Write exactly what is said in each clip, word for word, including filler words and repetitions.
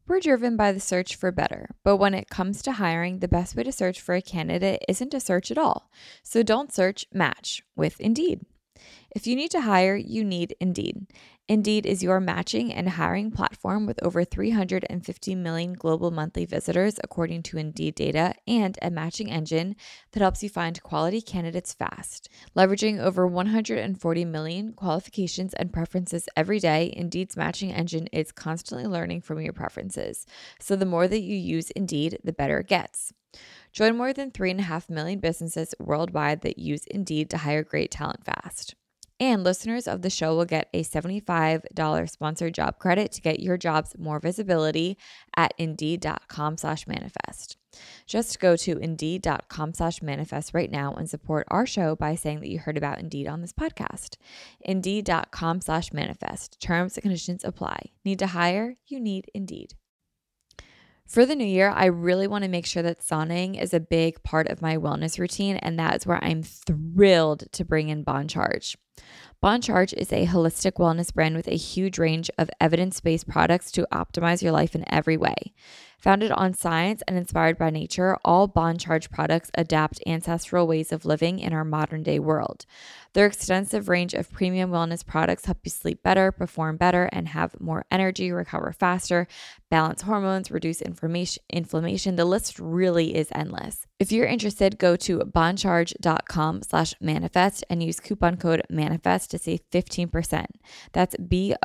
We're driven by the search for better, but when it comes to hiring, the best way to search for a candidate isn't to search at all. So don't search, match with Indeed. If you need to hire, you need Indeed. Indeed is your matching and hiring platform with over three hundred fifty million global monthly visitors, according to Indeed data, and a matching engine that helps you find quality candidates fast. Leveraging over one hundred forty million qualifications and preferences every day, Indeed's matching engine is constantly learning from your preferences. So the more that you use Indeed, the better it gets. Join more than three and a half million businesses worldwide that use Indeed to hire great talent fast. And listeners of the show will get a seventy-five dollars sponsored job credit to get your jobs more visibility at indeed.com slash manifest. Just go to indeed.com slash manifest right now and support our show by saying that you heard about Indeed on this podcast. Indeed.com slash manifest. Terms and conditions apply. Need to hire? You need Indeed. For the new year, I really want to make sure that sauning is a big part of my wellness routine, and that's where I'm thrilled to bring in Bon Charge. Bon Charge is a holistic wellness brand with a huge range of evidence-based products to optimize your life in every way. Founded on science and inspired by nature, all Bon Charge products adapt ancestral ways of living in our modern-day world. Their extensive range of premium wellness products help you sleep better, perform better, and have more energy, recover faster, balance hormones, reduce inflammation. inflammation. The list really is endless. If you're interested, go to boncharge.com slash manifest and use coupon code manifest to save fifteen percent. That's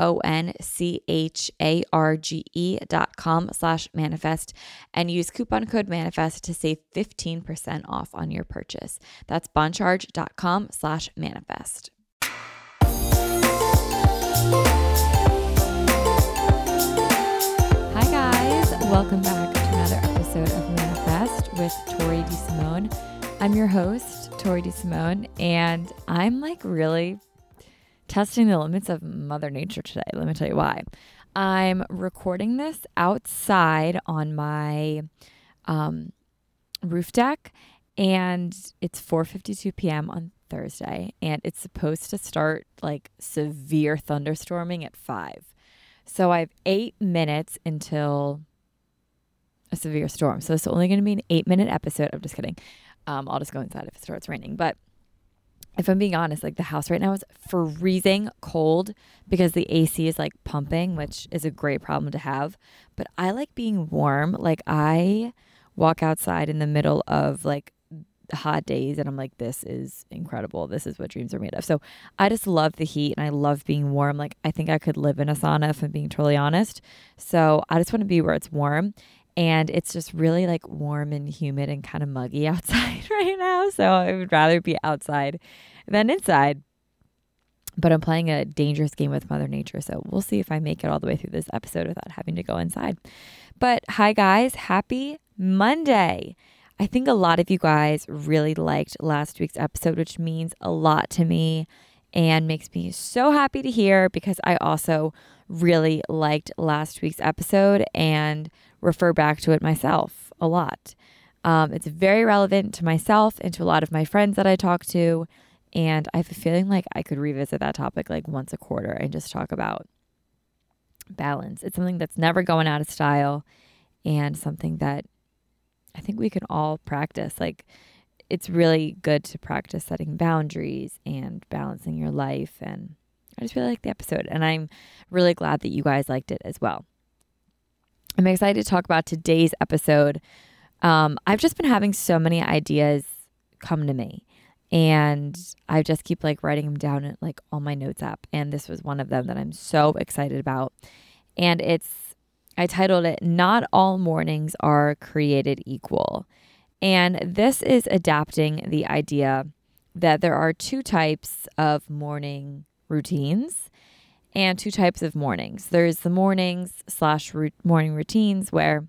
B-O-N-C-H-A-R-G-E dot com slash manifest and use coupon code manifest to save fifteen percent off on your purchase. That's boncharge.com slash manifest. Hi guys, welcome back to another episode of Manifest with Tori DeSimone. I'm your host, Tori DeSimone, and I'm like really testing the limits of Mother Nature today. Let me tell you why. I'm recording this outside on my um, roof deck, and it's four fifty-two p.m. on Thursday, and it's supposed to start like severe thunderstorming at five. So I have eight minutes until a severe storm. So it's only going to be an eight minute episode. I'm just kidding. Um, I'll just go inside if it starts raining. But if I'm being honest, like the house right now is freezing cold because the A C is like pumping, which is a great problem to have. But I like being warm. Like I walk outside in the middle of like hot days and I'm like, this is incredible. This is what dreams are made of. So I just love the heat and I love being warm. Like I think I could live in a sauna if I'm being totally honest. So I just want to be where it's warm. And it's just really like warm and humid and kind of muggy outside right now. So I would rather be outside than inside. But I'm playing a dangerous game with Mother Nature. So we'll see if I make it all the way through this episode without having to go inside. But hi guys, happy Monday. I think a lot of you guys really liked last week's episode, which means a lot to me and makes me so happy to hear because I also really liked last week's episode and refer back to it myself a lot. Um, it's very relevant to myself and to a lot of my friends that I talk to. And I have a feeling like I could revisit that topic like once a quarter and just talk about balance. It's something that's never going out of style and something that I think we can all practice. Like it's really good to practice setting boundaries and balancing your life. And I just really like the episode and I'm really glad that you guys liked it as well. I'm excited to talk about today's episode. Um, I've just been having so many ideas come to me and I just keep like writing them down in like all my notes app. And this was one of them that I'm so excited about. And it's, I titled it, Not All Mornings Are Created Equal. And this is adapting the idea that there are two types of morning routines and two types of mornings. There's the mornings slash morning routines where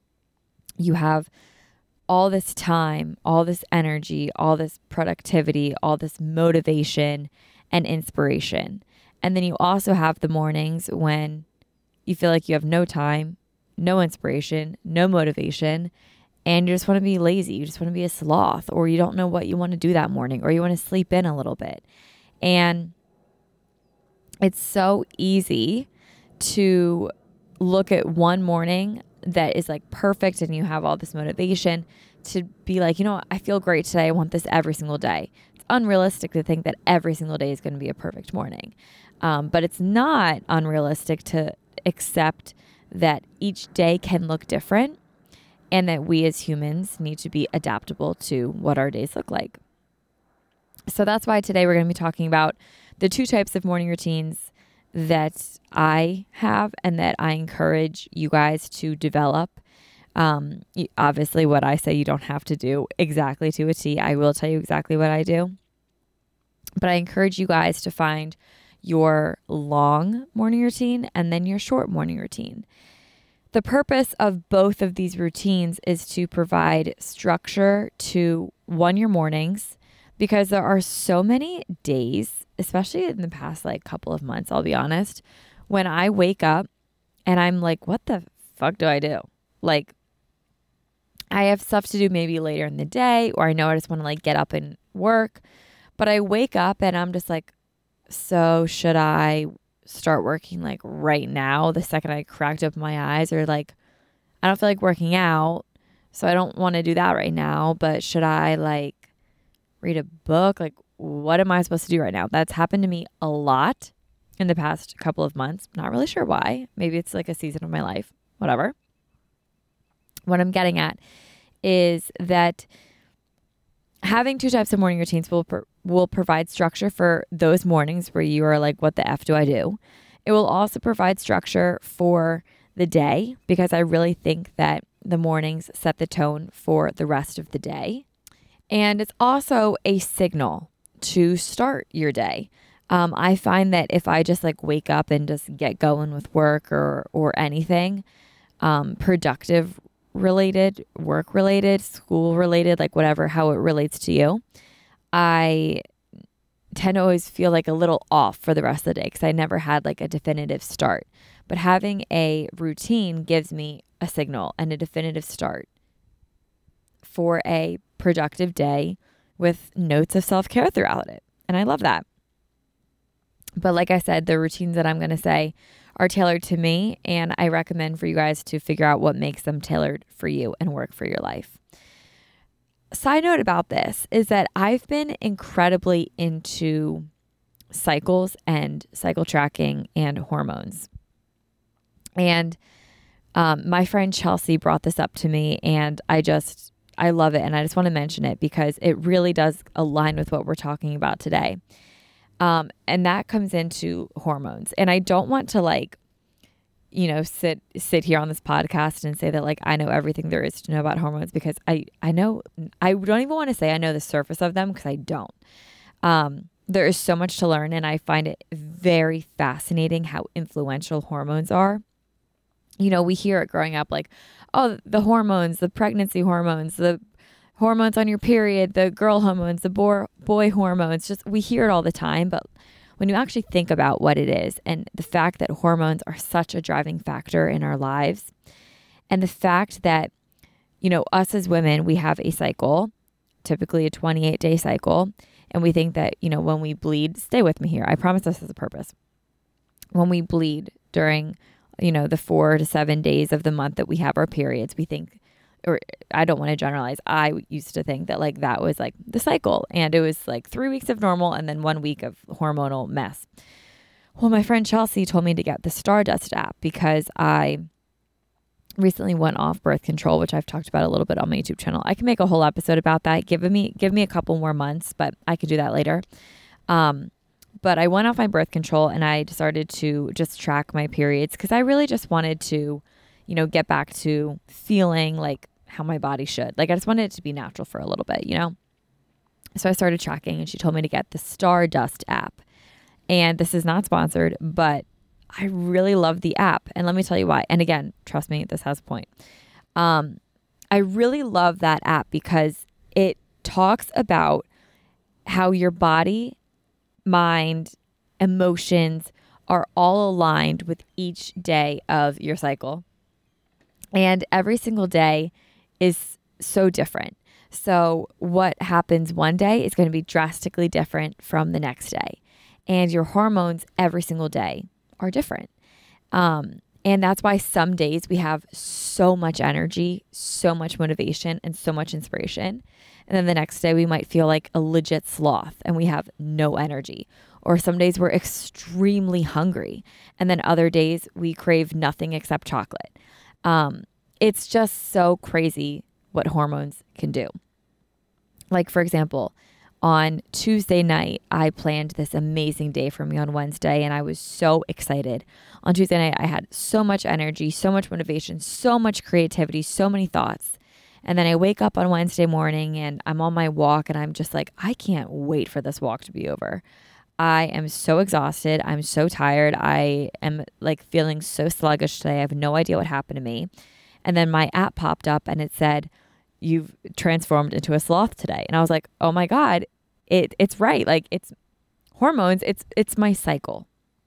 you have all this time, all this energy, all this productivity, all this motivation and inspiration. And then you also have the mornings when you feel like you have no time, no inspiration, no motivation, and you just want to be lazy. You just want to be a sloth, or you don't know what you want to do that morning, or you want to sleep in a little bit. And it's so easy to look at one morning that is like perfect and you have all this motivation to be like, you know what, I feel great today. I want this every single day. It's unrealistic to think that every single day is going to be a perfect morning. Um, but it's not unrealistic to accept that each day can look different and that we as humans need to be adaptable to what our days look like. So that's why today we're going to be talking about the two types of morning routines that I have and that I encourage you guys to develop. Um, obviously, what I say you don't have to do exactly to a T. I will tell you exactly what I do. But I encourage you guys to find your long morning routine and then your short morning routine. The purpose of both of these routines is to provide structure to, one, your mornings, because there are so many days, especially in the past like couple of months, I'll be honest, when I wake up and I'm like, what the fuck do I do? Like, I have stuff to do maybe later in the day, or I know I just want to like get up and work, but I wake up and I'm just like, so should I start working like right now, the second I cracked open my eyes, or like, I don't feel like working out, so I don't want to do that right now, but should I like read a book? Like, what am I supposed to do right now? That's happened to me a lot in the past couple of months. Not really sure why. Maybe it's like a season of my life, whatever. What I'm getting at is that having two types of morning routines will pro- will provide structure for those mornings where you are like, what the F do I do? It will also provide structure for the day, because I really think that the mornings set the tone for the rest of the day. And it's also a signal to start your day. Um, I find that if I just like wake up and just get going with work or, or anything, um, productive related, work related, school related, like whatever, how it relates to you, I tend to always feel like a little off for the rest of the day because I never had like a definitive start. But having a routine gives me a signal and a definitive start for a productive day with notes of self-care throughout it. And I love that. But like I said, the routines that I'm going to say are tailored to me, and I recommend for you guys to figure out what makes them tailored for you and work for your life. Side note about this is that I've been incredibly into cycles and cycle tracking and hormones. And um, my friend Chelsea brought this up to me, and I just, I love it. And I just want to mention it because it really does align with what we're talking about today. Um, and that comes into hormones. And I don't want to like, you know, sit, sit here on this podcast and say that like, I know everything there is to know about hormones, because I, I know, I don't even want to say I know the surface of them, because I don't. Um, there is so much to learn, and I find it very fascinating how influential hormones are. You know, we hear it growing up like, oh, the hormones, the pregnancy hormones, the hormones on your period, the girl hormones, the boy, boy hormones, just we hear it all the time. But when you actually think about what it is, and the fact that hormones are such a driving factor in our lives, and the fact that, you know, us as women, we have a cycle, typically a twenty-eight day cycle. And we think that, you know, when we bleed, stay with me here, I promise this has a purpose. When we bleed during, you know, the four to seven days of the month that we have our periods, we think, or I don't want to generalize, I used to think that like that was like the cycle, and it was like three weeks of normal and then one week of hormonal mess. Well, my friend Chelsea told me to get the Stardust app because I recently went off birth control, which I've talked about a little bit on my YouTube channel. I can make a whole episode about that. Give me, give me a couple more months, but I could do that later. Um, But I went off my birth control, and I started to just track my periods because I really just wanted to, you know, get back to feeling like how my body should. Like I just wanted it to be natural for a little bit, you know? So I started tracking, and she told me to get the Stardust app. And this is not sponsored, but I really love the app. And let me tell you why. And again, trust me, this has a point. Um, I really love that app because it talks about how your body, mind, emotions are all aligned with each day of your cycle. And every single day is so different. So what happens one day is going to be drastically different from the next day. And your hormones every single day are different. Um, And that's why some days we have so much energy, so much motivation, and so much inspiration. And then the next day we might feel like a legit sloth and we have no energy. Or some days we're extremely hungry. And then other days we crave nothing except chocolate. Um, it's just so crazy what hormones can do. Like, for example, on Tuesday night, I planned this amazing day for me on Wednesday, and I was so excited. On Tuesday night, I had so much energy, so much motivation, so much creativity, so many thoughts. And then I wake up on Wednesday morning and I'm on my walk and I'm just like, I can't wait for this walk to be over. I am so exhausted. I'm so tired. I am like feeling so sluggish today. I have no idea what happened to me. And then my app popped up and it said, you've transformed into a sloth today. And I was like, oh my God, it it's right. Like it's hormones. It's, it's my cycle.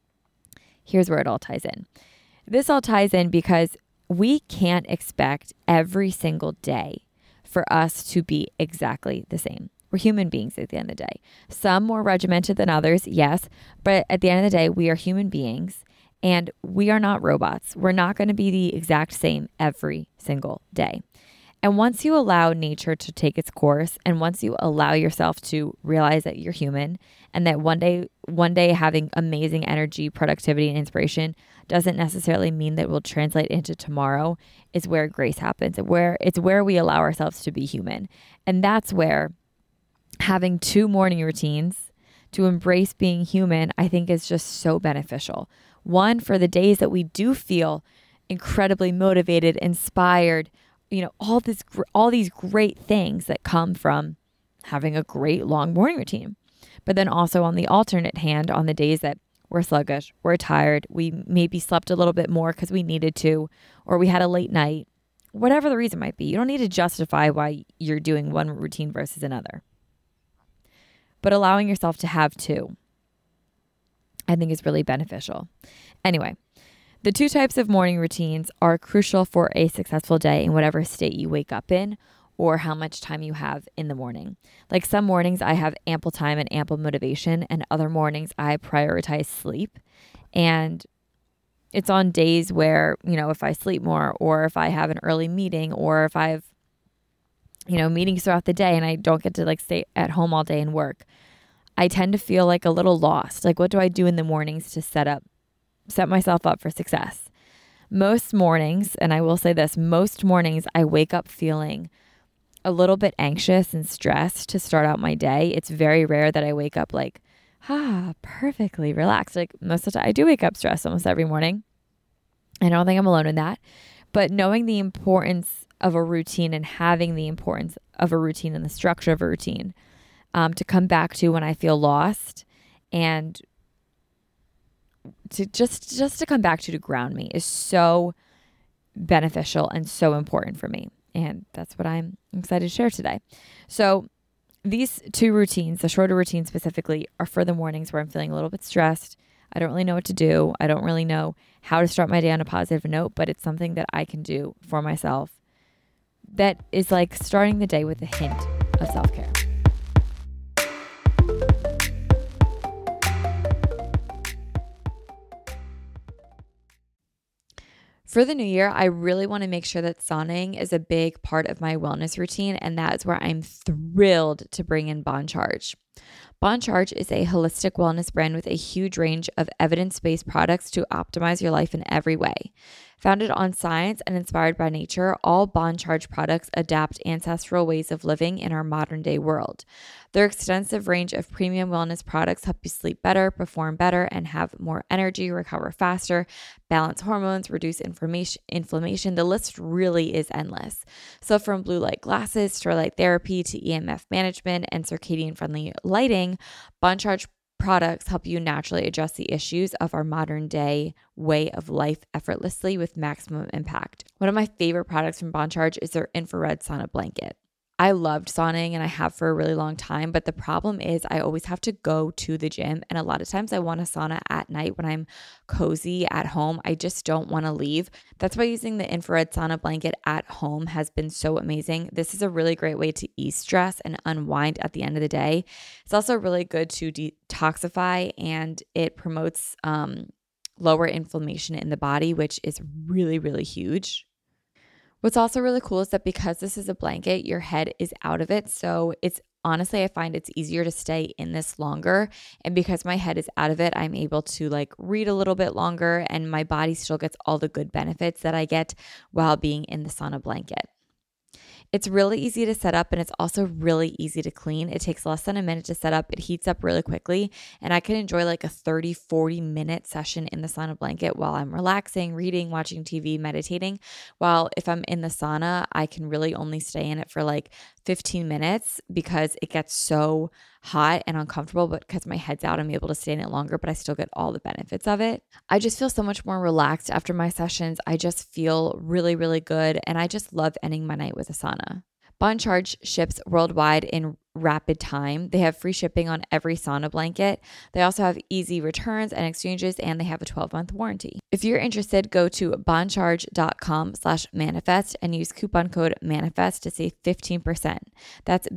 Here's where it all ties in. This all ties in because we can't expect every single day for us to be exactly the same. We're human beings at the end of the day. Some more regimented than others, yes. But at the end of the day, we are human beings and we are not robots. We're not going to be the exact same every single day. And once you allow nature to take its course, and once you allow yourself to realize that you're human and that one day, one day having amazing energy, productivity, and inspiration doesn't necessarily mean that it will translate into tomorrow, is where grace happens. Where it's where we allow ourselves to be human. And that's where having two morning routines to embrace being human, I think is just so beneficial. One, for the days that we do feel incredibly motivated, inspired, you know, all this, all these great things that come from having a great long morning routine. But then also on the alternate hand, on the days that we're sluggish, we're tired, we maybe slept a little bit more because we needed to, or we had a late night, whatever the reason might be. You don't need to justify why you're doing one routine versus another. But allowing yourself to have two, I think is really beneficial. Anyway, the two types of morning routines are crucial for a successful day in whatever state you wake up in or how much time you have in the morning. Like some mornings I have ample time and ample motivation, and other mornings I prioritize sleep. And it's on days where, you know, if I sleep more or if I have an early meeting or if I have, you know, meetings throughout the day and I don't get to like stay at home all day and work, I tend to feel like a little lost. Like, what do I do in the mornings to set up, set myself up for success? Most mornings, and I will say this, most mornings I wake up feeling a little bit anxious and stressed to start out my day. It's very rare that I wake up like, ah, perfectly relaxed. Like most of the time I do wake up stressed almost every morning. I don't think I'm alone in that. But knowing the importance of a routine and having the importance of a routine and the structure of a routine um, to come back to when I feel lost and to just, just to come back to to ground me is so beneficial and so important for me. And that's what I'm excited to share today. So these two routines, the shorter routine specifically, are for the mornings where I'm feeling a little bit stressed. I don't really know what to do. I don't really know how to start my day on a positive note, but it's something that I can do for myself that is like starting the day with a hint of self-care. For the new year, I really want to make sure that sauning is a big part of my wellness routine, and that is where I'm thrilled to bring in Bon Charge. Bon Charge is a holistic wellness brand with a huge range of evidence-based products to optimize your life in every way. Founded on science and inspired by nature, all Bon Charge products adapt ancestral ways of living in our modern day world. Their extensive range of premium wellness products help you sleep better, perform better, and have more energy, recover faster, balance hormones, reduce inflammation. inflammation. The list really is endless. So from blue light glasses to light therapy to E M F management and circadian friendly lighting, Bon Charge products help you naturally address the issues of our modern day way of life effortlessly with maximum impact. One of my favorite products from Bon Charge is their infrared sauna blanket. I loved sauning and I have for a really long time, but the problem is I always have to go to the gym, and a lot of times I want a sauna at night when I'm cozy at home. I just don't want to leave. That's why using the infrared sauna blanket at home has been so amazing. This is a really great way to ease stress and unwind at the end of the day. It's also really good to detoxify, and it promotes um lower inflammation in the body, which is really, really huge. What's also really cool is that because this is a blanket, your head is out of it. So it's honestly, I find it's easier to stay in this longer. And because my head is out of it, I'm able to like read a little bit longer and my body still gets all the good benefits that I get while being in the sauna blanket. It's really easy to set up and it's also really easy to clean. It takes less than a minute to set up. It heats up really quickly and I can enjoy like a thirty, forty minute session in the sauna blanket while I'm relaxing, reading, watching T V, meditating. While if I'm in the sauna, I can really only stay in it for like fifteen minutes because it gets so hot and uncomfortable, but because my head's out, I'm able to stay in it longer, but I still get all the benefits of it. I just feel so much more relaxed after my sessions. I just feel really, really good. And I just love ending my night with a sauna. Bon Charge ships worldwide in rapid time. They have free shipping on every sauna blanket. They also have easy returns and exchanges, and they have a twelve month warranty. If you're interested, go to boncharge.com slash manifest and use coupon code manifest to save fifteen percent. That's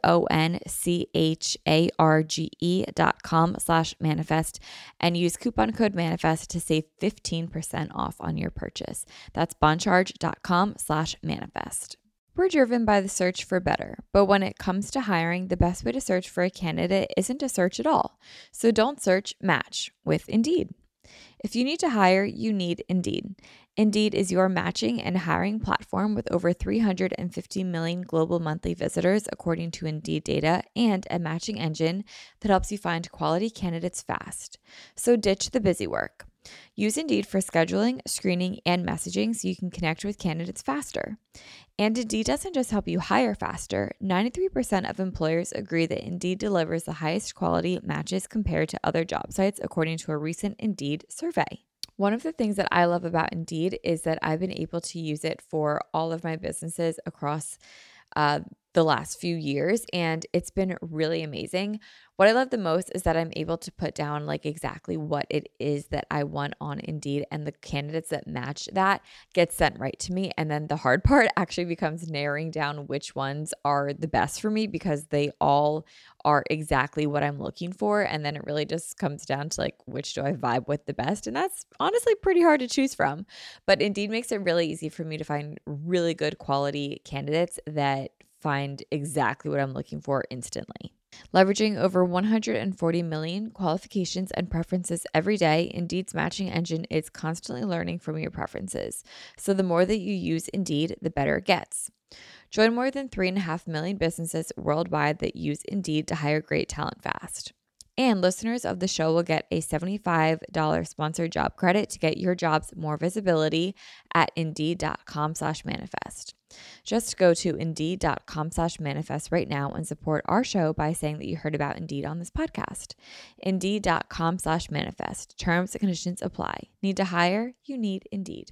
B-O-N-C-H-A-R-G-E dot com slash manifest and use coupon code manifest to save fifteen percent off on your purchase. That's boncharge.com slash manifest. We're driven by the search for better, but when it comes to hiring, the best way to search for a candidate isn't to search at all. So don't search, match with Indeed. If you need to hire, you need Indeed. Indeed is your matching and hiring platform with over three hundred fifty million global monthly visitors, according to Indeed data, and a matching engine that helps you find quality candidates fast. So ditch the busy work. Use Indeed for scheduling, screening, and messaging so you can connect with candidates faster. And Indeed doesn't just help you hire faster. ninety-three percent of employers agree that Indeed delivers the highest quality matches compared to other job sites, according to a recent Indeed survey. One of the things that I love about Indeed is that I've been able to use it for all of my businesses across uh, the last few years, and it's been really amazing. What I love the most is that I'm able to put down like exactly what it is that I want on Indeed, and the candidates that match that get sent right to me. And then the hard part actually becomes narrowing down which ones are the best for me because they all are exactly what I'm looking for. And then it really just comes down to like, which do I vibe with the best? And that's honestly pretty hard to choose from. But Indeed makes it really easy for me to find really good quality candidates that find exactly what I'm looking for instantly. Leveraging over one hundred forty million qualifications and preferences every day, Indeed's matching engine is constantly learning from your preferences. So the more that you use Indeed, the better it gets. Join more than three and a half million businesses worldwide that use Indeed to hire great talent fast. And listeners of the show will get a seventy-five dollars sponsored job credit to get your jobs more visibility at indeed.com slash manifest. Just go to indeed.com slash manifest right now and support our show by saying that you heard about Indeed on this podcast. Indeed.com slash manifest. Terms and conditions apply. Need to hire? You need Indeed.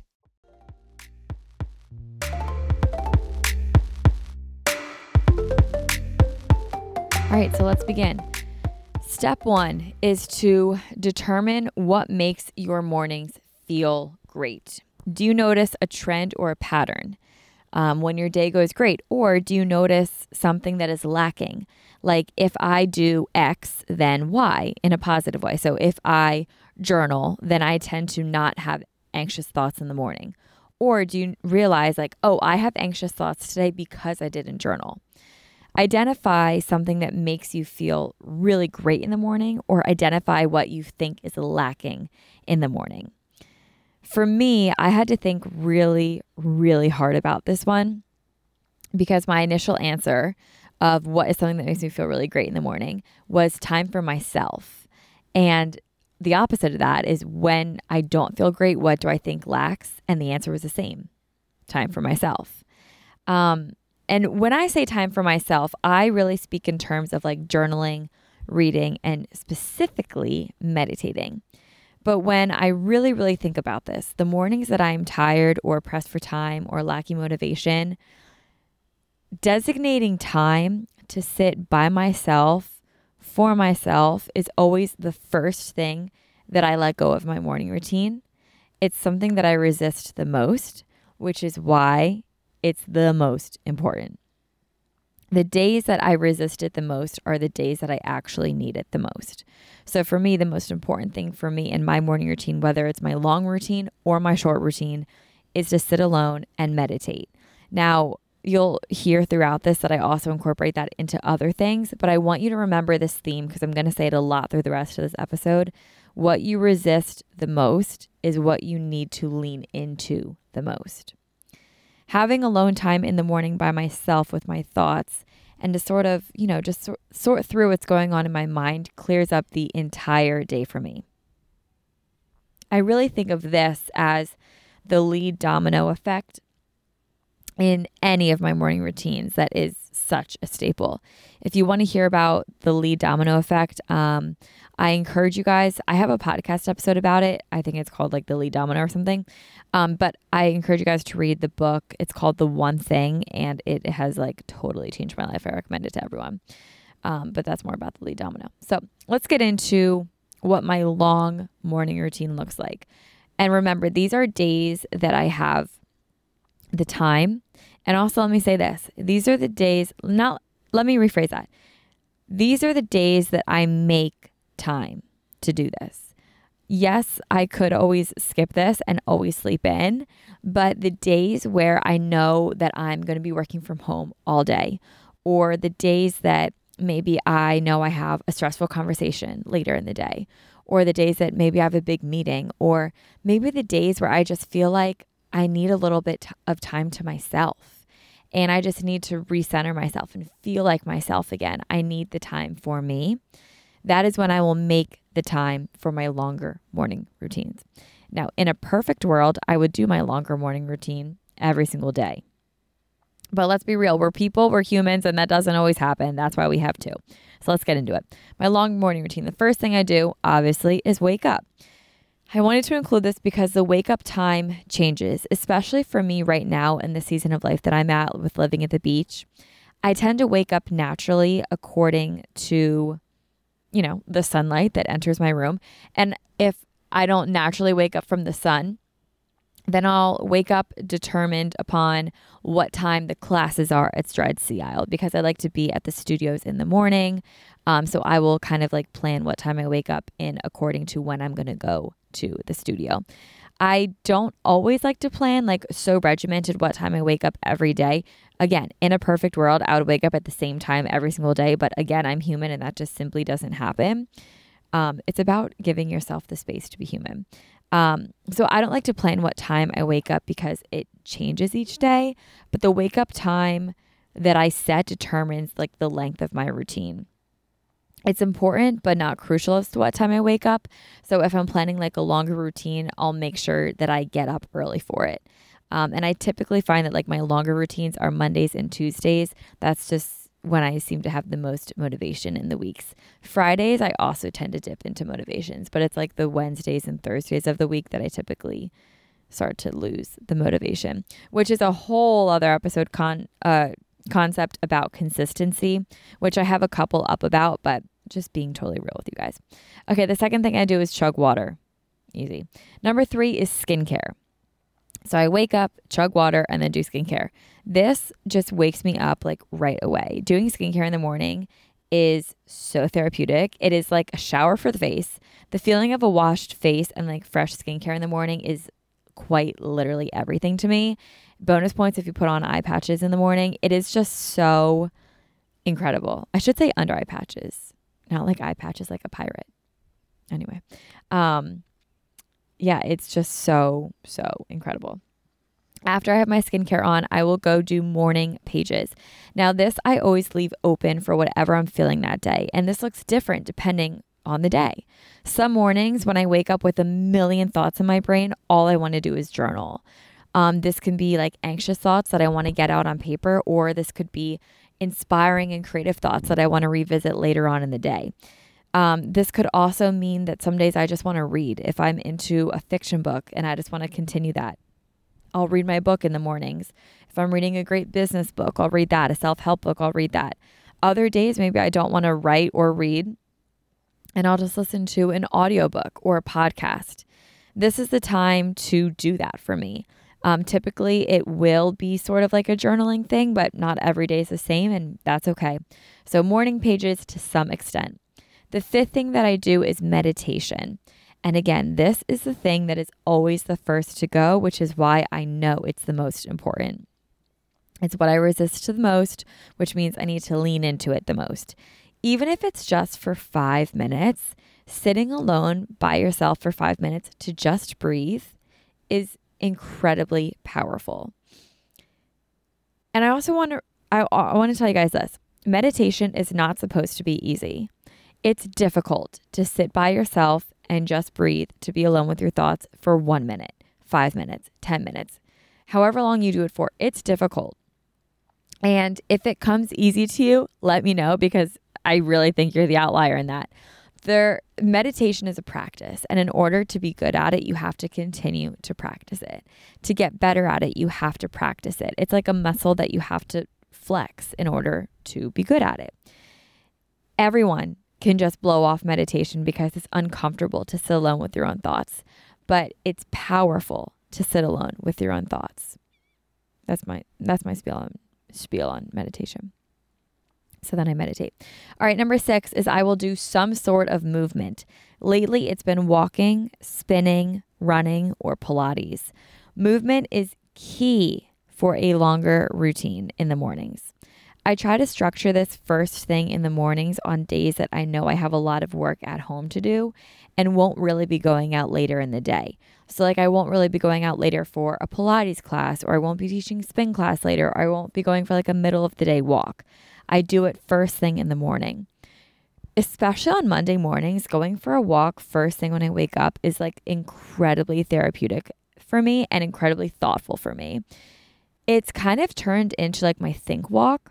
All right, so let's begin. Step one is to determine what makes your mornings feel great. Do you notice a trend or a pattern um, when your day goes great? Or do you notice something that is lacking? Like if I do X, then Y in a positive way. So if I journal, then I tend to not have anxious thoughts in the morning. Or do you realize like, oh, I have anxious thoughts today because I didn't journal? Identify something that makes you feel really great in the morning, or identify what you think is lacking in the morning. For me, I had to think really, really hard about this one because my initial answer of what is something that makes me feel really great in the morning was time for myself. And the opposite of that is when I don't feel great, what do I think lacks? And the answer was the same, time for myself. Um, And when I say time for myself, I really speak in terms of like journaling, reading, and specifically meditating. But when I really, really think about this, the mornings that I'm tired or pressed for time or lacking motivation, designating time to sit by myself, for myself, is always the first thing that I let go of my morning routine. It's something that I resist the most, which is why it's the most important. The days that I resist it the most are the days that I actually need it the most. So for me, the most important thing for me in my morning routine, whether it's my long routine or my short routine, is to sit alone and meditate. Now, you'll hear throughout this that I also incorporate that into other things, but I want you to remember this theme because I'm going to say it a lot through the rest of this episode. What you resist the most is what you need to lean into the most. Having alone time in the morning by myself with my thoughts and to sort of, you know, just sort, sort through what's going on in my mind clears up the entire day for me. I really think of this as the lead domino effect in any of my morning routines. That is such a staple. If you want to hear about the lead domino effect, um, I encourage you guys, I have a podcast episode about it. I think it's called like the lead domino or something. Um, but I encourage you guys to read the book. It's called The One Thing, and it has like totally changed my life. I recommend it to everyone. Um, but that's more about the lead domino. So let's get into what my long morning routine looks like. And remember, these are days that I have the time. And also, let me say this. These are the days, not, let me rephrase that. These are the days that I make time to do this. Yes, I could always skip this and always sleep in, but the days where I know that I'm going to be working from home all day, or the days that maybe I know I have a stressful conversation later in the day, or the days that maybe I have a big meeting, or maybe the days where I just feel like I need a little bit of time to myself and I just need to recenter myself and feel like myself again. I need the time for me. That is when I will make the time for my longer morning routines. Now, in a perfect world, I would do my longer morning routine every single day. But let's be real. We're people, we're humans, and that doesn't always happen. That's why we have to. So let's get into it. My long morning routine. The first thing I do, obviously, is wake up. I wanted to include this because the wake up time changes, especially for me right now in the season of life that I'm at with living at the beach. I tend to wake up naturally according to, you know, the sunlight that enters my room. And if I don't naturally wake up from the sun, then I'll wake up determined upon what time the classes are at Stride Sea Isle, because I like to be at the studios in the morning. Um, so I will kind of like plan what time I wake up in according to when I'm going to go to the studio. I don't always like to plan like so regimented what time I wake up every day. Again, in a perfect world, I would wake up at the same time every single day. But again, I'm human and that just simply doesn't happen. Um, it's about giving yourself the space to be human. Um, so I don't like to plan what time I wake up because it changes each day, but the wake up time that I set determines like the length of my routine. It's important, but not crucial as to what time I wake up. So if I'm planning like a longer routine, I'll make sure that I get up early for it. Um, and I typically find that like my longer routines are Mondays and Tuesdays. That's just when I seem to have the most motivation in the weeks. Fridays, I also tend to dip into motivations, but it's like the Wednesdays and Thursdays of the week that I typically start to lose the motivation, which is a whole other episode con uh, concept about consistency, which I have a couple up about, but just being totally real with you guys. Okay, the second thing I do is chug water. Easy. Number three is skincare. So I wake up, chug water, and then do skincare. This just wakes me up like right away. Doing skincare in the morning is so therapeutic. It is like a shower for the face. The feeling of a washed face and like fresh skincare in the morning is quite literally everything to me. Bonus points if you put on eye patches in the morning. It is just so incredible. I should say under eye patches, not like eye patches like a pirate. Anyway, um, yeah, it's just so, so incredible. After I have my skincare on, I will go do morning pages. Now this I always leave open for whatever I'm feeling that day. And this looks different depending on the day. Some mornings when I wake up with a million thoughts in my brain, all I want to do is journal. Um, this can be like anxious thoughts that I want to get out on paper, or this could be inspiring and creative thoughts that I want to revisit later on in the day. Um, this could also mean that some days I just want to read. If I'm into a fiction book and I just want to continue that, I'll read my book in the mornings. If I'm reading a great business book, I'll read that. A self-help book, I'll read that. Other days, maybe I don't want to write or read, and I'll just listen to an audiobook or a podcast. This is the time to do that for me. Um, typically, it will be sort of like a journaling thing, but not every day is the same, and that's okay. So morning pages to some extent. The fifth thing that I do is meditation. And again, this is the thing that is always the first to go, which is why I know it's the most important. It's what I resist to the most, which means I need to lean into it the most. Even if it's just for five minutes, sitting alone by yourself for five minutes to just breathe is incredibly powerful. And I also want to I, I want to tell you guys this. Meditation is not supposed to be easy. It's difficult to sit by yourself and just breathe, to be alone with your thoughts for one minute, five minutes, ten minutes, however long you do it for. It's difficult. And if it comes easy to you, let me know, because I really think you're the outlier in that. There, meditation is a practice, and in order to be good at it, you have to continue to practice it. To get better at it, you have to practice it. It's like a muscle that you have to flex in order to be good at it. Everyone can just blow off meditation because it's uncomfortable to sit alone with your own thoughts, but it's powerful to sit alone with your own thoughts. That's my that's my spiel on spiel on meditation. So then I meditate. All right, number six is I will do some sort of movement. Lately, it's been walking, spinning, running, or Pilates. Movement is key for a longer routine in the mornings. I try to structure this first thing in the mornings on days that I know I have a lot of work at home to do and won't really be going out later in the day. So like I won't really be going out later for a Pilates class, or I won't be teaching spin class later, or I won't be going for like a middle of the day walk. I do it first thing in the morning. Especially on Monday mornings, going for a walk first thing when I wake up is like incredibly therapeutic for me and incredibly thoughtful for me. It's kind of turned into like my think walk.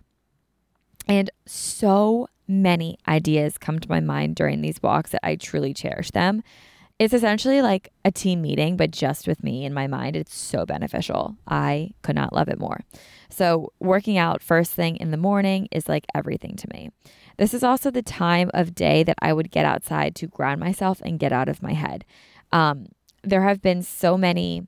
And so many ideas come to my mind during these walks that I truly cherish them. It's essentially like a team meeting, but just with me in my mind. It's so beneficial. I could not love it more. So working out first thing in the morning is like everything to me. This is also the time of day that I would get outside to ground myself and get out of my head. Um, there have been so many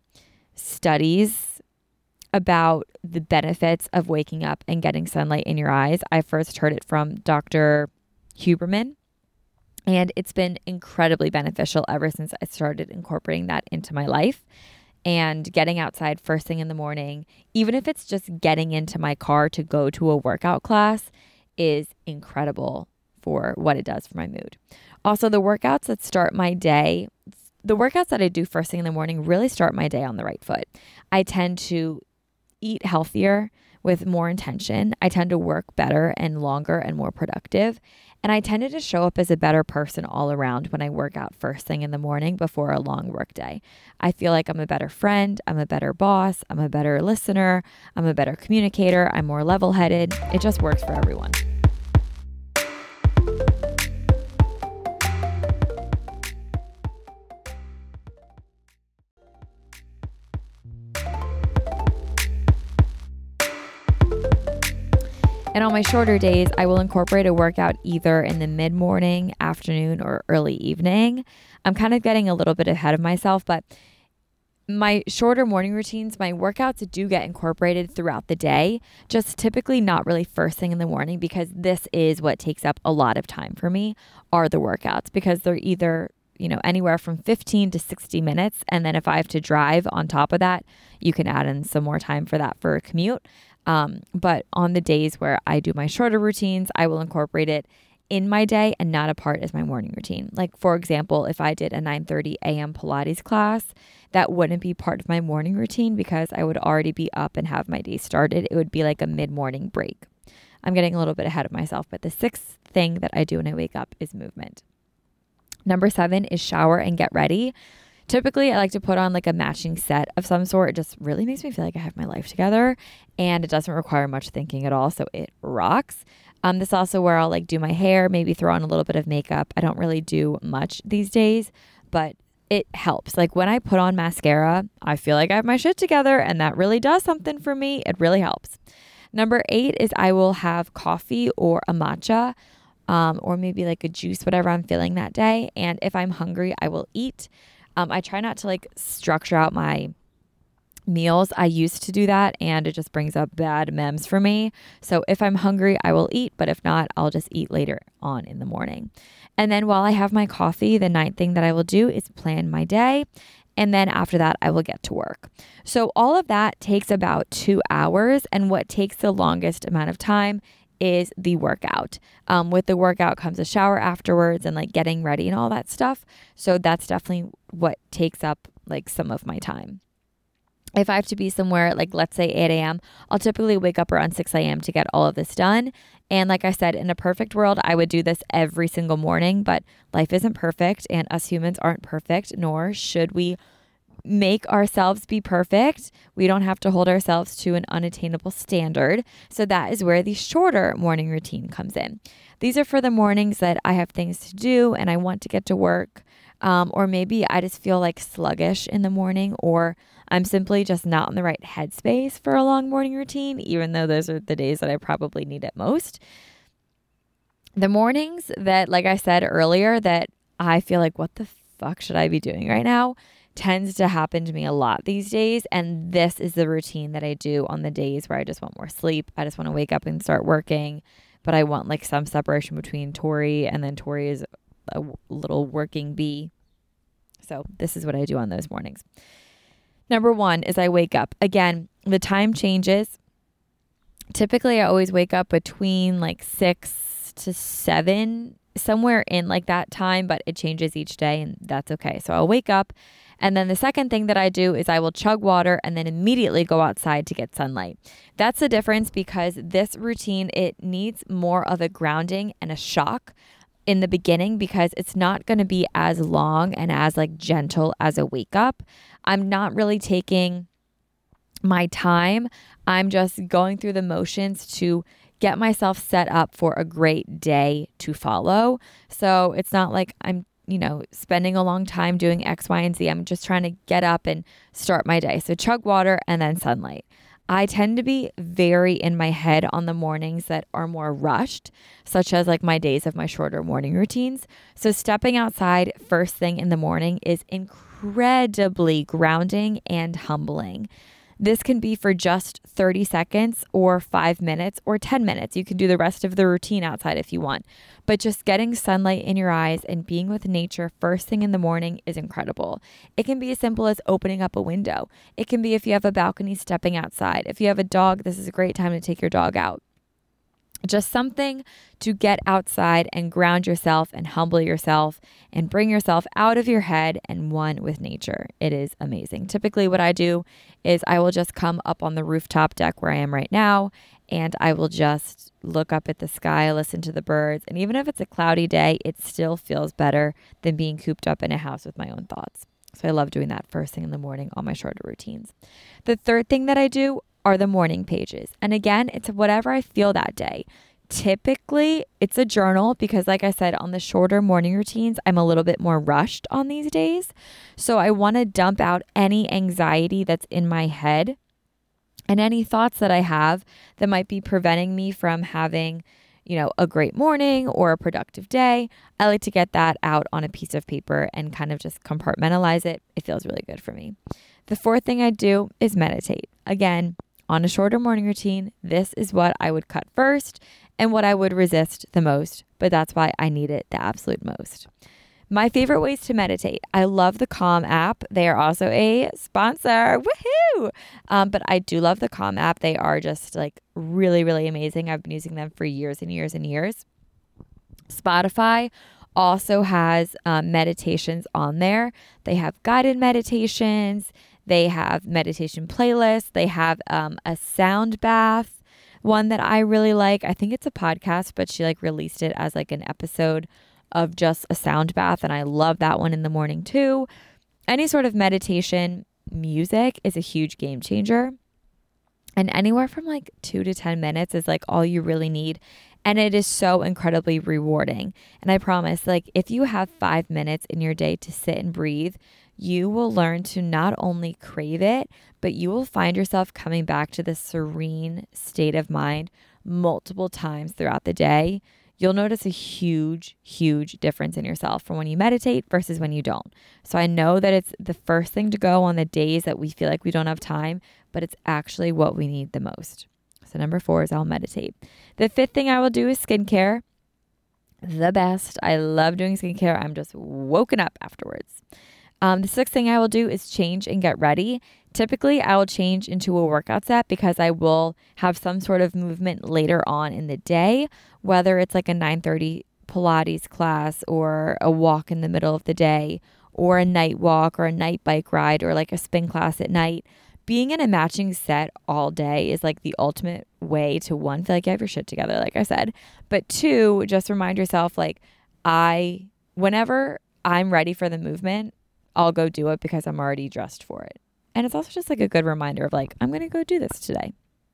studies about the benefits of waking up and getting sunlight in your eyes. I first heard it from Doctor Huberman, and it's been incredibly beneficial ever since I started incorporating that into my life. And getting outside first thing in the morning, even if it's just getting into my car to go to a workout class, is incredible for what it does for my mood. Also, the workouts that start my day, the workouts that I do first thing in the morning really start my day on the right foot. I tend to eat healthier with more intention. I tend to work better and longer and more productive. And I tended to show up as a better person all around when I work out first thing in the morning before a long work day. I feel like I'm a better friend. I'm a better boss. I'm a better listener. I'm a better communicator. I'm more level-headed. It just works for everyone. And on my shorter days, I will incorporate a workout either in the mid-morning, afternoon, or early evening. I'm kind of getting a little bit ahead of myself, but my shorter morning routines, my workouts do get incorporated throughout the day, just typically not really first thing in the morning, because this is what takes up a lot of time for me, are the workouts, because they're either, you know, anywhere from fifteen to sixty minutes. And then if I have to drive on top of that, you can add in some more time for that for a commute. Um, but on the days where I do my shorter routines, I will incorporate it in my day and not a part as my morning routine. Like, for example, if I did a nine thirty a.m. Pilates class, that wouldn't be part of my morning routine because I would already be up and have my day started. It would be like a mid-morning break. I'm getting a little bit ahead of myself, but the sixth thing that I do when I wake up is movement. Number seven is shower and get ready. Typically, I like to put on like a matching set of some sort. It just really makes me feel like I have my life together, and it doesn't require much thinking at all, so it rocks. Um, this is also where I'll like do my hair, maybe throw on a little bit of makeup. I don't really do much these days, but it helps. Like when I put on mascara, I feel like I have my shit together, and that really does something for me. It really helps. Number eight is I will have coffee or a matcha, um, or maybe like a juice, whatever I'm feeling that day. And if I'm hungry, I will eat. Um, I try not to like structure out my meals. I used to do that and it just brings up bad memes for me. So if I'm hungry, I will eat, but if not, I'll just eat later on in the morning. And then while I have my coffee, the ninth thing that I will do is plan my day. And then after that, I will get to work. So all of that takes about two hours. And what takes the longest amount of time is the workout. Um, with the workout comes a shower afterwards and like getting ready and all that stuff. So that's definitely what takes up like some of my time. If I have to be somewhere, like let's say eight a.m., I'll typically wake up around six a.m. to get all of this done. And like I said, in a perfect world, I would do this every single morning, but life isn't perfect and us humans aren't perfect, nor should we make ourselves be perfect. We don't have to hold ourselves to an unattainable standard. So that is where the shorter morning routine comes in. These are for the mornings that I have things to do and I want to get to work. Um, or maybe I just feel like sluggish in the morning, or I'm simply just not in the right headspace for a long morning routine, even though those are the days that I probably need it most. The mornings that, like I said earlier, that I feel like, what the fuck should I be doing right now, tends to happen to me a lot these days. And this is the routine that I do on the days where I just want more sleep. I just want to wake up and start working, but I want like some separation between Tori, and then Tori is a little working bee. So this is what I do on those mornings. Number one is I wake up. Again, the time changes. Typically, I always wake up between like six to seven, somewhere in like that time, but it changes each day and that's okay. So I'll wake up. And then the second thing that I do is I will chug water and then immediately go outside to get sunlight. That's the difference, because this routine, it needs more of a grounding and a shock in the beginning, because it's not going to be as long and as like gentle as a wake up. I'm not really taking my time. I'm just going through the motions to get myself set up for a great day to follow. So it's not like I'm, you know, spending a long time doing X, Y, and Z. I'm just trying to get up and start my day. So chug water and then sunlight. I tend to be very in my head on the mornings that are more rushed, such as like my days of my shorter morning routines. So stepping outside first thing in the morning is incredibly grounding and humbling. This can be for just thirty seconds or five minutes or ten minutes. You can do the rest of the routine outside if you want. But just getting sunlight in your eyes and being with nature first thing in the morning is incredible. It can be as simple as opening up a window. It can be if you have a balcony, stepping outside. If you have a dog, this is a great time to take your dog out. Just something to get outside and ground yourself and humble yourself and bring yourself out of your head and one with nature. It is amazing. Typically what I do is I will just come up on the rooftop deck where I am right now, and I will just look up at the sky, listen to the birds. And even if it's a cloudy day, it still feels better than being cooped up in a house with my own thoughts. So I love doing that first thing in the morning on my shorter routines. The third thing that I do are the morning pages. And again, it's whatever I feel that day. Typically, it's a journal, because like I said, on the shorter morning routines, I'm a little bit more rushed on these days. So I want to dump out any anxiety that's in my head and any thoughts that I have that might be preventing me from having, you know, a great morning or a productive day. I like to get that out on a piece of paper and kind of just compartmentalize it. It feels really good for me. The fourth thing I do is meditate. Again, on a shorter morning routine, this is what I would cut first and what I would resist the most, but that's why I need it the absolute most. My favorite ways to meditate. I love the Calm app. They are also a sponsor. Woohoo! Um, but I do love the Calm app. They are just like really, really amazing. I've been using them for years and years and years. Spotify also has um, meditations on there. They have guided meditations. They have meditation playlists. They have um, a sound bath, one that I really like. I think it's a podcast, but she like released it as like an episode of just a sound bath. And I love that one in the morning too. Any sort of meditation music is a huge game changer. And anywhere from like two to ten minutes is like all you really need. And it is so incredibly rewarding. And I promise, like if you have five minutes in your day to sit and breathe, you will learn to not only crave it, but you will find yourself coming back to this serene state of mind multiple times throughout the day. you'll notice a huge, huge difference in yourself from when you meditate versus when you don't. So I know that it's the first thing to go on the days that we feel like we don't have time, but it's actually what we need the most. So number four is I'll meditate. The fifth thing I will do is skincare. The best. I love doing skincare. I'm just woken up afterwards. Um, the sixth thing I will do is change and get ready. Typically, I will change into a workout set because I will have some sort of movement later on in the day, whether it's like a nine thirty Pilates class or a walk in the middle of the day or a night walk or a night bike ride or like a spin class at night. Being in a matching set all day is like the ultimate way to, one, feel like you have your shit together, like I said, but two, just remind yourself like I, whenever I'm ready for the movement, I'll go do it because I'm already dressed for it. And it's also just like a good reminder of like, I'm going to go do this today.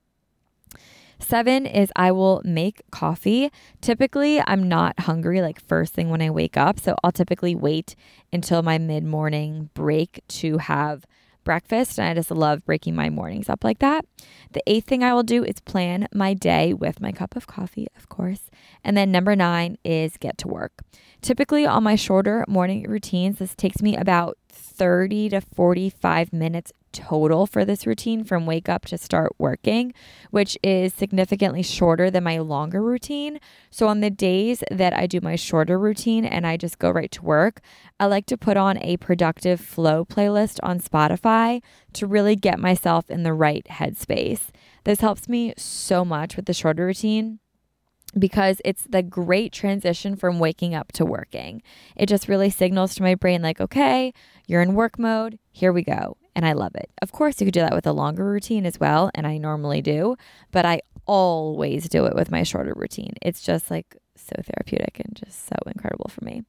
Seven is I will make coffee. Typically, I'm not hungry like first thing when I wake up. So I'll typically wait until my mid-morning break to have breakfast. And I just love breaking my mornings up like that. The eighth thing I will do is plan my day with my cup of coffee, of course. And then number nine is get to work. Typically on my shorter morning routines, this takes me about thirty to forty-five minutes total for this routine from wake up to start working, which is significantly shorter than my longer routine. So on the days that I do my shorter routine and I just go right to work, I like to put on a productive flow playlist on Spotify to really get myself in the right headspace. This helps me so much with the shorter routine because it's the great transition from waking up to working. It just really signals to my brain like, okay, you're in work mode, here we go. And I love it. Of course, you could do that with a longer routine as well, and I normally do, but I always do it with my shorter routine. It's just like so therapeutic and just so incredible for me.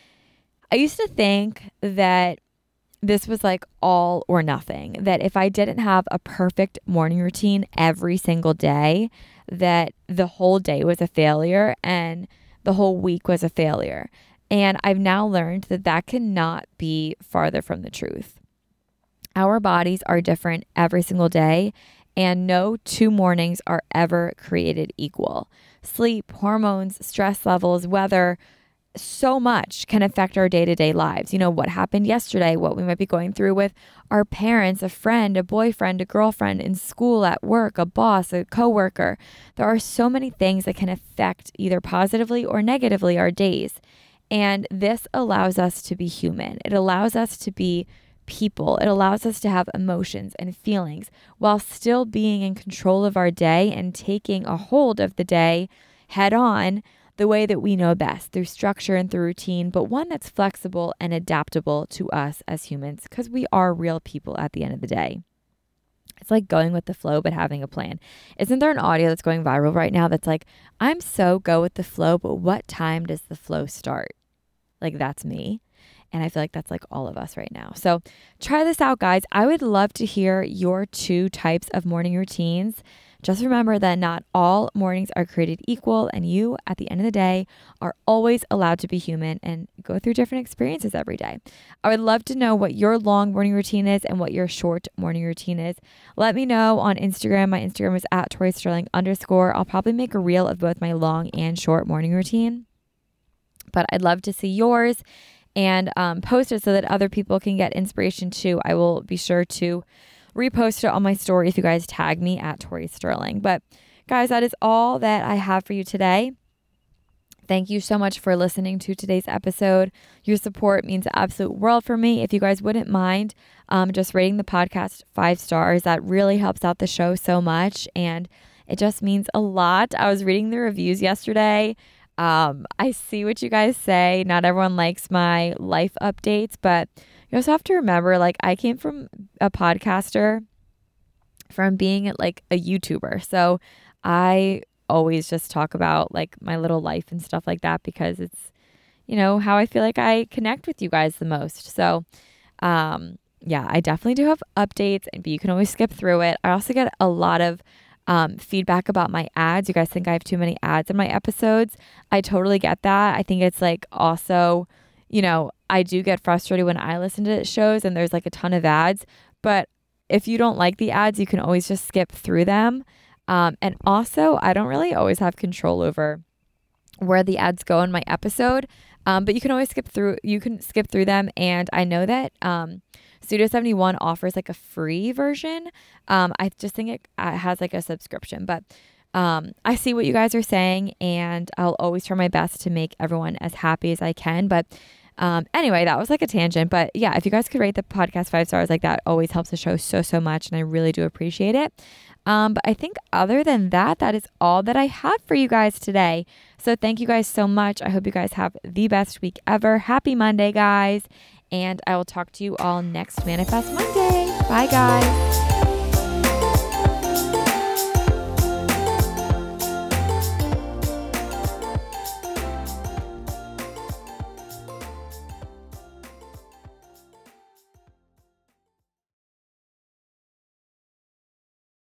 I used to think that this was like all or nothing, that if I didn't have a perfect morning routine every single day, that the whole day was a failure and the whole week was a failure. And I've now learned that that cannot be farther from the truth. Our bodies are different every single day, and no two mornings are ever created equal. Sleep, hormones, stress levels, weather, so much can affect our day-to-day lives. You know, what happened yesterday, what we might be going through with our parents, a friend, a boyfriend, a girlfriend, in school, at work, a boss, a coworker. There are so many things that can affect either positively or negatively our days. And this allows us to be human. It allows us to be people. It allows us to have emotions and feelings while still being in control of our day and taking a hold of the day head on the way that we know best, through structure and through routine, but one that's flexible and adaptable to us as humans because we are real people at the end of the day. It's like going with the flow, but having a plan. Isn't there an audio that's going viral right now that's like, I'm so go with the flow, but what time does the flow start? Like, that's me. And I feel like that's like all of us right now. So try this out, guys. I would love to hear your two types of morning routines. Just remember that not all mornings are created equal, and you, at the end of the day, are always allowed to be human and go through different experiences every day. I would love to know what your long morning routine is and what your short morning routine is. Let me know on Instagram. My Instagram is at Tori Sterling underscore. I'll probably make a reel of both my long and short morning routine, but I'd love to see yours and um, post it so that other people can get inspiration too. I will be sure to repost it on my story if you guys tag me at Tori Sterling. But guys, that is all that I have for you today. Thank you so much for listening to today's episode. Your support means the absolute world for me. If you guys wouldn't mind um, just rating the podcast five stars, that really helps out the show so much. And it just means a lot. I was reading the reviews yesterday. Um, I see what you guys say. Not everyone likes my life updates, but you also have to remember, like, I came from a podcaster, from being like a YouTuber. So I always just talk about like my little life and stuff like that because it's, you know, how I feel like I connect with you guys the most. So, um, yeah, I definitely do have updates, and you can always skip through it. I also get a lot of Um, feedback about my ads. You guys think I have too many ads in my episodes. I totally get that. I think it's like also, you know, I do get frustrated when I listen to shows and there's like a ton of ads, but if you don't like the ads, you can always just skip through them. Um, and also I don't really always have control over where the ads go in my episode. Um, but you can always skip through, you can skip through them. And I know that, um, Studio seventy-one offers like a free version. Um, I just think it uh, has like a subscription, but, um, I see what you guys are saying, and I'll always try my best to make everyone as happy as I can. But, um, anyway, that was like a tangent, but yeah, if you guys could rate the podcast five stars, like that always helps the show so, so much. And I really do appreciate it. Um, but I think other than that, that is all that I have for you guys today. So thank you guys so much. I hope you guys have the best week ever. Happy Monday, guys. And I will talk to you all next Manifest Monday. Bye, guys.